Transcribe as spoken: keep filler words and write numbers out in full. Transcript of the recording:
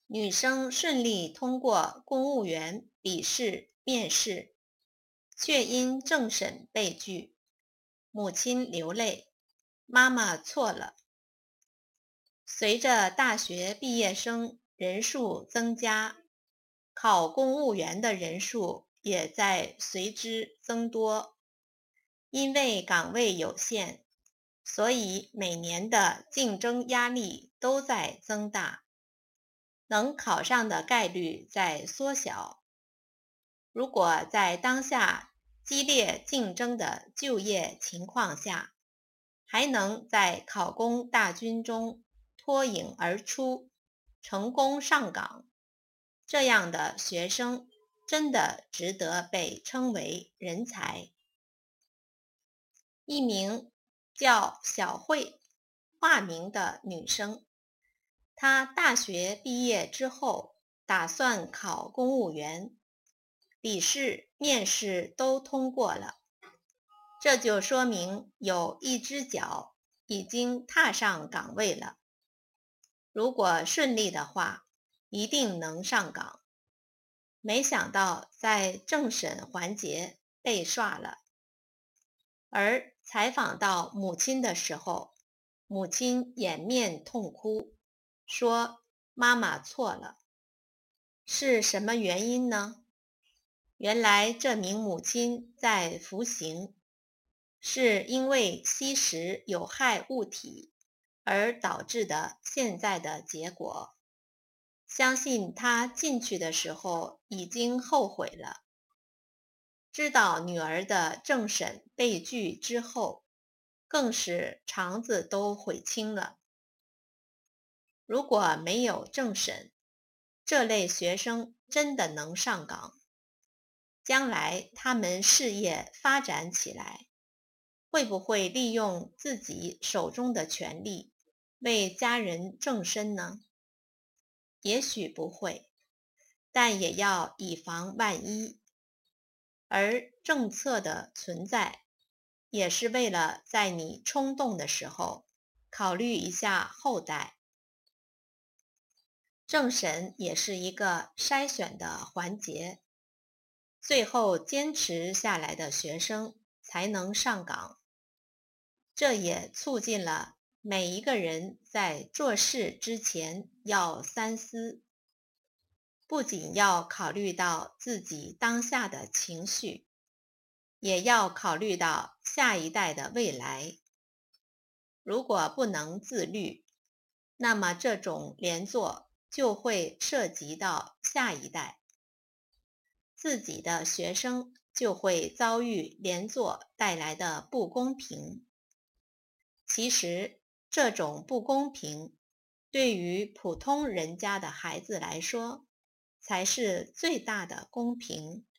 女生顺利通过公务员笔试面试，却因政审被拒，母亲流泪，妈妈错了。随着大学毕业生人数增加，考公务员的人数也在随之增多。因为岗位有限，所以每年的竞争压力都在增大，能考上的概率在缩小。如果在当下激烈竞争的就业情况下，还能在考公大军中脱颖而出，成功上岗，这样的学生真的值得被称为人才。一名叫小慧，化名的女生，她大学毕业之后打算考公务员，笔试、面试都通过了，这就说明有一只脚已经踏上岗位了。如果顺利的话，一定能上岗。没想到在政审环节被刷了。而采访到母亲的时候，母亲掩面痛哭，说妈妈错了。是什么原因呢？原来这名母亲在服刑，是因为吸食有害物体而导致的现在的结果。相信她进去的时候已经后悔了。知道女儿的政审被拒之后，更是肠子都悔青了。如果没有政审，这类学生真的能上岗，将来他们事业发展起来，会不会利用自己手中的权力为家人挣身呢？也许不会，但也要以防万一。而政策的存在，也是为了在你冲动的时候考虑一下后代。政审也是一个筛选的环节，最后坚持下来的学生才能上岗。这也促进了每一个人在做事之前要三思，不仅要考虑到自己当下的情绪，也要考虑到下一代的未来。如果不能自律，那么这种连坐就会涉及到下一代，自己的学生就会遭遇连坐带来的不公平。其实，这种不公平对于普通人家的孩子来说，才是最大的公平。